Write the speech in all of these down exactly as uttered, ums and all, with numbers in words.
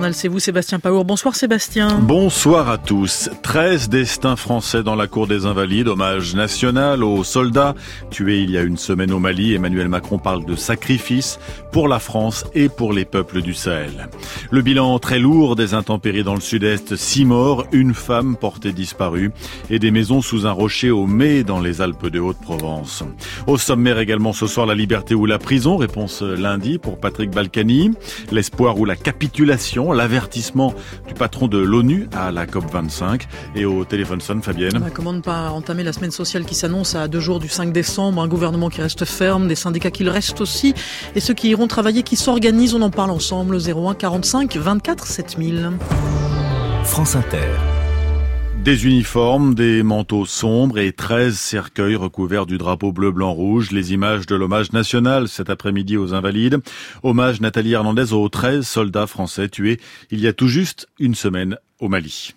journal, c'est vous Sébastien Paour. Bonsoir Sébastien. Bonsoir à tous. treize destins français dans la cour des Invalides. Hommage national aux soldats tués il y a une semaine au Mali. Emmanuel Macron parle de sacrifice pour la France et pour les peuples du Sahel. Le bilan très lourd des intempéries dans le sud-est. Six morts, une femme portée disparue et des maisons sous un rocher au Mets dans les Alpes de Haute-Provence. Au sommaire également ce soir, la liberté ou la prison. Réponse lundi pour Patrick Balkany. L'espoir ou la capitulation, l'avertissement du patron de l'ONU à la COP vingt-cinq. Et au téléphone sonne Fabienne. Bah, comment ne pas entamer la semaine sociale qui s'annonce à deux jours du cinq décembre, un gouvernement qui reste ferme, des syndicats qui le restent aussi, et ceux qui iront travailler qui s'organisent. On en parle ensemble au zéro un quarante-cinq vingt-quatre sept mille. France Inter. Des uniformes, des manteaux sombres et treize cercueils recouverts du drapeau bleu-blanc-rouge. Les images de l'hommage national cet après-midi aux Invalides. Hommage Nathalie Hernandez aux treize soldats français tués il y a tout juste une semaine au Mali.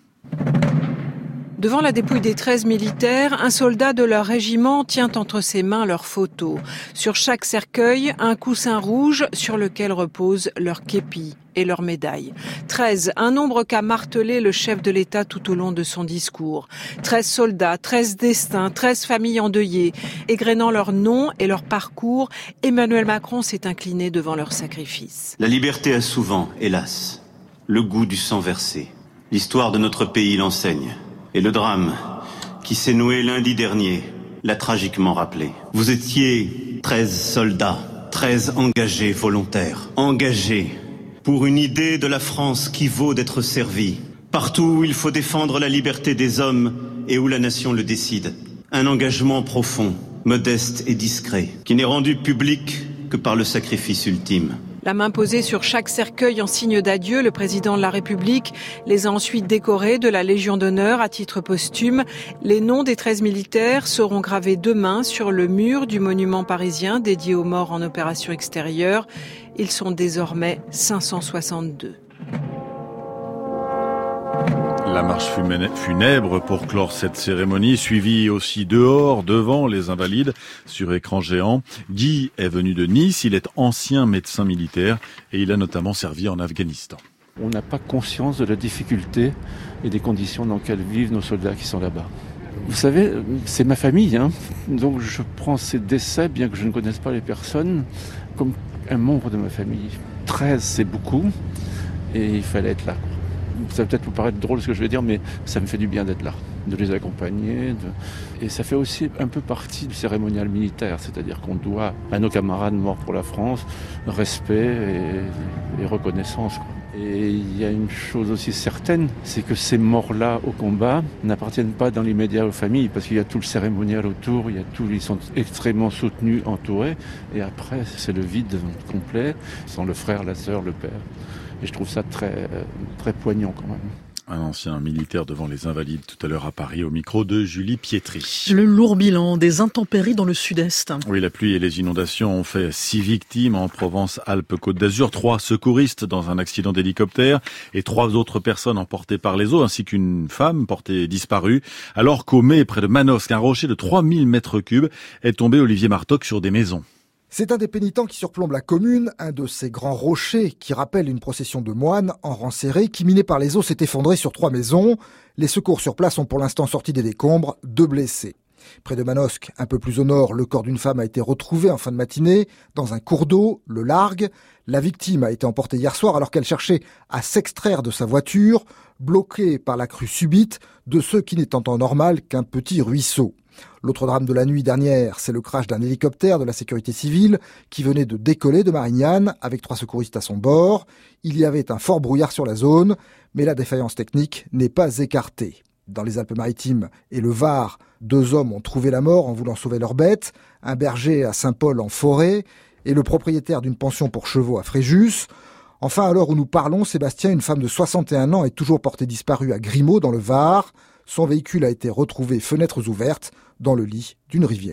Devant la dépouille des treize militaires, un soldat de leur régiment tient entre ses mains leurs photos. Sur chaque cercueil, un coussin rouge sur lequel repose leur képi et leur médaille. treize, un nombre qu'a martelé le chef de l'État tout au long de son discours. treize soldats, treize destins, treize familles endeuillées. Égrénant leurs noms et leur parcours, Emmanuel Macron s'est incliné devant leur sacrifice. La liberté a souvent, hélas, le goût du sang versé. L'histoire de notre pays l'enseigne. Et le drame qui s'est noué lundi dernier l'a tragiquement rappelé. Vous étiez treize soldats, treize engagés volontaires, engagés pour une idée de la France qui vaut d'être servie. Partout où il faut défendre la liberté des hommes et où la nation le décide. Un engagement profond, modeste et discret, qui n'est rendu public que par le sacrifice ultime. La main posée sur chaque cercueil en signe d'adieu, le président de la République les a ensuite décorés de la Légion d'honneur à titre posthume. Les noms des treize militaires seront gravés demain sur le mur du monument parisien dédié aux morts en opération extérieure. Ils sont désormais cinq cent soixante-deux. La marche funèbre pour clore cette cérémonie, suivie aussi dehors, devant les Invalides, sur écran géant. Guy est venu de Nice, il est ancien médecin militaire et il a notamment servi en Afghanistan. On n'a pas conscience de la difficulté et des conditions dans lesquelles vivent nos soldats qui sont là-bas. Vous savez, c'est ma famille, hein, donc je prends ces décès, bien que je ne connaisse pas les personnes, comme un membre de ma famille. treize, c'est beaucoup, et il fallait être là. Ça va peut-être vous paraître drôle ce que je vais dire, mais ça me fait du bien d'être là, de les accompagner. De... Et ça fait aussi un peu partie du cérémonial militaire, c'est-à-dire qu'on doit à nos camarades morts pour la France respect et, et reconnaissance. Et il y a une chose aussi certaine, c'est que ces morts-là au combat n'appartiennent pas dans l'immédiat aux familles, parce qu'il y a tout le cérémonial autour, il y a tout, ils sont extrêmement soutenus, entourés, et après c'est le vide complet, sans le frère, la sœur, le père. Et je trouve ça très, très poignant quand même. Un ancien militaire devant les Invalides tout à l'heure à Paris au micro de Julie Pietri. Le lourd bilan des intempéries dans le sud-est. Oui, la pluie et les inondations ont fait six victimes en Provence-Alpes-Côte d'Azur. Trois secouristes dans un accident d'hélicoptère et trois autres personnes emportées par les eaux, ainsi qu'une femme portée disparue. Alors qu'au Mets, près de Manosque, un rocher de trois mille mètres cubes est tombé, Olivier Martoc, sur des maisons. C'est un des pénitents qui surplombe la commune, un de ces grands rochers qui rappellent une procession de moines en rang serré qui, miné par les eaux, s'est effondré sur trois maisons. Les secours sur place ont pour l'instant sorti des décombres, deux blessés. Près de Manosque, un peu plus au nord, le corps d'une femme a été retrouvé en fin de matinée dans un cours d'eau, le Largue. La victime a été emportée hier soir alors qu'elle cherchait à s'extraire de sa voiture, bloquée par la crue subite de ce qui n'est en temps normal qu'un petit ruisseau. L'autre drame de la nuit dernière, c'est le crash d'un hélicoptère de la sécurité civile qui venait de décoller de Marignane avec trois secouristes à son bord. Il y avait un fort brouillard sur la zone, mais la défaillance technique n'est pas écartée. Dans les Alpes-Maritimes et le Var, deux hommes ont trouvé la mort en voulant sauver leurs bêtes, un berger à Saint-Paul en forêt et le propriétaire d'une pension pour chevaux à Fréjus. Enfin, à l'heure où nous parlons, Sébastien, une femme de soixante et un ans, est toujours portée disparue à Grimaud dans le Var. Son véhicule a été retrouvé fenêtres ouvertes dans le lit d'une rivière.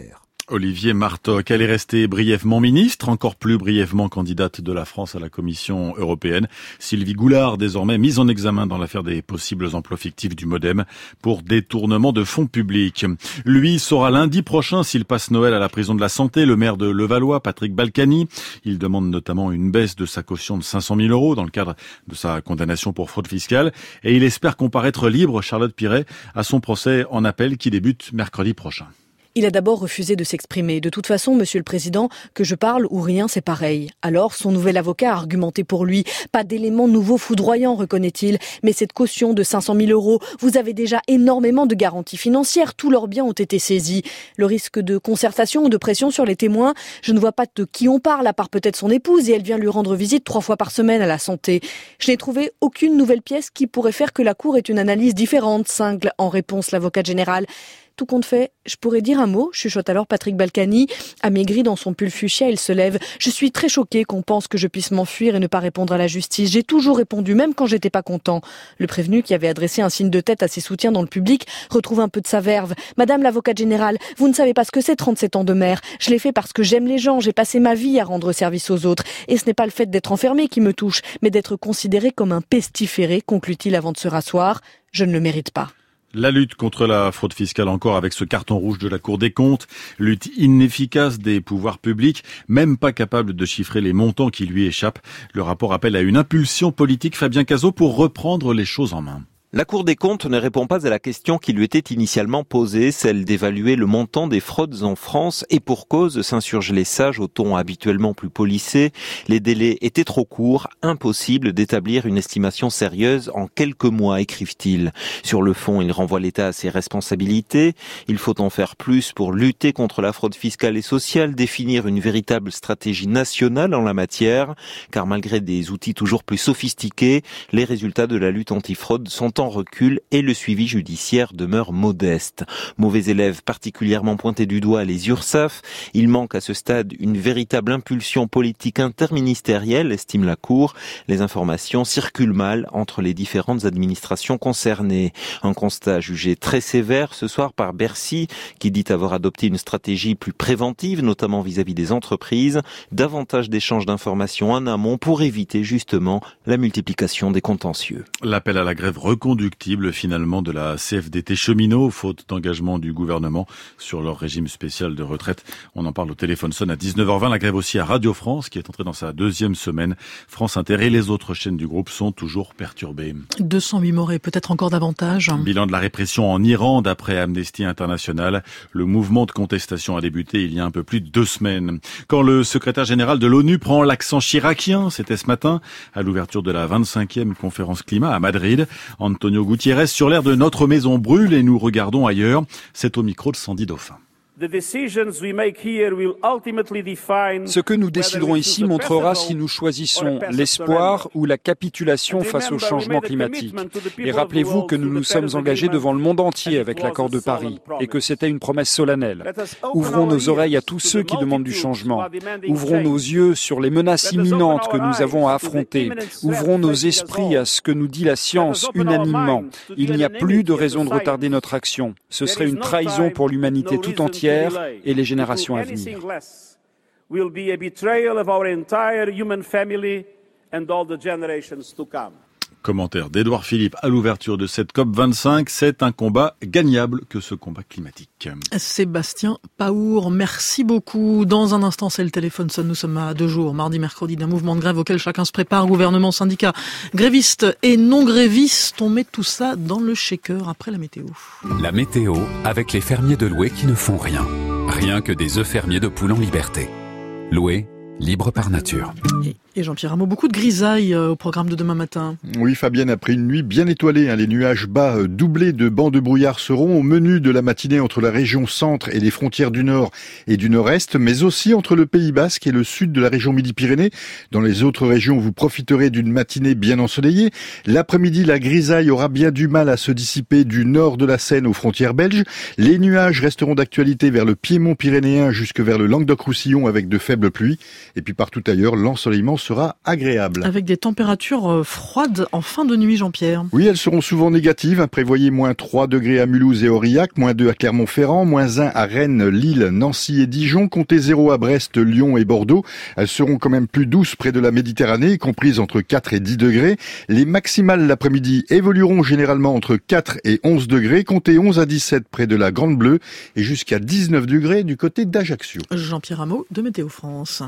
Olivier Martoc, elle est restée brièvement ministre, encore plus brièvement candidate de la France à la Commission européenne. Sylvie Goulard, désormais mise en examen dans l'affaire des possibles emplois fictifs du MoDem pour détournement de fonds publics. Lui saura lundi prochain s'il passe Noël à la prison de la Santé. Le maire de Levallois, Patrick Balkany, il demande notamment une baisse de sa caution de cinq cent mille euros dans le cadre de sa condamnation pour fraude fiscale. Et il espère comparaître libre, Charlotte Piret, à son procès en appel qui débute mercredi prochain. Il a d'abord refusé de s'exprimer. De toute façon, Monsieur le Président, que je parle ou rien, c'est pareil. Alors, son nouvel avocat a argumenté pour lui. Pas d'éléments nouveaux foudroyants, reconnaît-il. Mais cette caution de cinq cent mille euros, vous avez déjà énormément de garanties financières. Tous leurs biens ont été saisis. Le risque de concertation ou de pression sur les témoins, je ne vois pas de qui on parle, à part peut-être son épouse, et elle vient lui rendre visite trois fois par semaine à la Santé. Je n'ai trouvé aucune nouvelle pièce qui pourrait faire que la Cour ait une analyse différente, cingle en réponse l'avocat général. Tout compte fait, je pourrais dire un mot, chuchote alors Patrick Balkany. Amaigri dans son pull fuchsia, il se lève. Je suis très choqué qu'on pense que je puisse m'enfuir et ne pas répondre à la justice. J'ai toujours répondu, même quand j'étais pas content. Le prévenu, qui avait adressé un signe de tête à ses soutiens dans le public, retrouve un peu de sa verve. Madame l'avocate générale, vous ne savez pas ce que c'est trente-sept ans de mère. Je l'ai fait parce que j'aime les gens, j'ai passé ma vie à rendre service aux autres. Et ce n'est pas le fait d'être enfermé qui me touche, mais d'être considéré comme un pestiféré, conclut-il avant de se rasseoir. Je ne le mérite pas. La lutte contre la fraude fiscale encore avec ce carton rouge de la Cour des comptes, lutte inefficace des pouvoirs publics, même pas capable de chiffrer les montants qui lui échappent. Le rapport appelle à une impulsion politique, Fabien Cazot, pour reprendre les choses en main. La Cour des comptes ne répond pas à la question qui lui était initialement posée, celle d'évaluer le montant des fraudes en France, et pour cause, s'insurgent les sages au ton habituellement plus policé. Les délais étaient trop courts, impossible d'établir une estimation sérieuse en quelques mois, écrivent-ils. Sur le fond, il renvoie l'État à ses responsabilités. Il faut en faire plus pour lutter contre la fraude fiscale et sociale, définir une véritable stratégie nationale en la matière, car malgré des outils toujours plus sophistiqués, les résultats de la lutte antifraude sont en recul et le suivi judiciaire demeure modeste. Mauvais élève particulièrement pointé du doigt les URSSAF. Il manque à ce stade une véritable impulsion politique interministérielle, estime la Cour. Les informations circulent mal entre les différentes administrations concernées. Un constat jugé très sévère ce soir par Bercy, qui dit avoir adopté une stratégie plus préventive, notamment vis-à-vis des entreprises, davantage d'échanges d'informations en amont pour éviter justement la multiplication des contentieux. L'appel à la grève reconductible finalement de la C F D T cheminots, faute d'engagement du gouvernement sur leur régime spécial de retraite. On en parle au téléphone sonne à dix-neuf heures vingt. La grève aussi à Radio France, qui est entrée dans sa deuxième semaine. France Inter et les autres chaînes du groupe sont toujours perturbées. deux cent huit morts et peut-être encore davantage. Bilan de la répression en Iran d'après Amnesty International. Le mouvement de contestation a débuté il y a un peu plus de deux semaines. Quand le secrétaire général de l'ONU prend l'accent chiracien, c'était ce matin, à l'ouverture de la vingt-cinquième conférence climat à Madrid. Antonio Gutiérrez, sur l'air de notre maison brûle et nous regardons ailleurs. C'est au micro de Sandy Dauphin. Ce que nous déciderons ici montrera si nous choisissons l'espoir ou la capitulation face au changement climatique. Et rappelez-vous que nous nous sommes engagés devant le monde entier avec l'accord de Paris et que c'était une promesse solennelle. Ouvrons nos oreilles à tous ceux qui demandent du changement. Ouvrons nos yeux sur les menaces imminentes que nous avons à affronter. Ouvrons nos esprits à ce que nous dit la science unanimement. Il n'y a plus de raison de retarder notre action. Ce serait une trahison pour l'humanité tout entière et les générations à venir. Commentaire d'Édouard Philippe à l'ouverture de cette COP vingt-cinq. C'est un combat gagnable que ce combat climatique. Sébastien Paour, merci beaucoup. Dans un instant, c'est le téléphone sonne. Nous sommes à deux jours, mardi, mercredi, d'un mouvement de grève auquel chacun se prépare. Gouvernement, syndicats, grévistes et non grévistes. On met tout ça dans le shaker après la météo. La météo avec les fermiers de Loué qui ne font rien. Rien que des œufs fermiers de poules en liberté. Loué, libre par nature. Et, et Jean-Pierre Rameau, beaucoup de grisailles euh, au programme de demain matin. Oui, Fabienne, après une nuit bien étoilée, hein, les nuages bas euh, doublés de bancs de brouillard seront au menu de la matinée entre la région centre et les frontières du nord et du nord-est, mais aussi entre le Pays Basque et le sud de la région Midi-Pyrénées. Dans les autres régions, vous profiterez d'une matinée bien ensoleillée. L'après-midi, la grisaille aura bien du mal à se dissiper du nord de la Seine aux frontières belges. Les nuages resteront d'actualité vers le piémont pyrénéen jusque vers le Languedoc-Roussillon avec de faibles pluies. Et puis partout ailleurs, l'ensoleillement sera agréable. Avec des températures froides en fin de nuit, Jean-Pierre. Oui, elles seront souvent négatives. Prévoyez moins trois degrés à Mulhouse et Aurillac, moins deux à Clermont-Ferrand, moins un à Rennes, Lille, Nancy et Dijon, comptez zéro à Brest, Lyon et Bordeaux. Elles seront quand même plus douces près de la Méditerranée, comprises entre quatre et dix degrés. Les maximales l'après-midi évolueront généralement entre quatre et onze degrés, comptez onze à dix-sept près de la Grande Bleue et jusqu'à dix-neuf degrés du côté d'Ajaccio. Jean-Pierre Rameau de Météo France.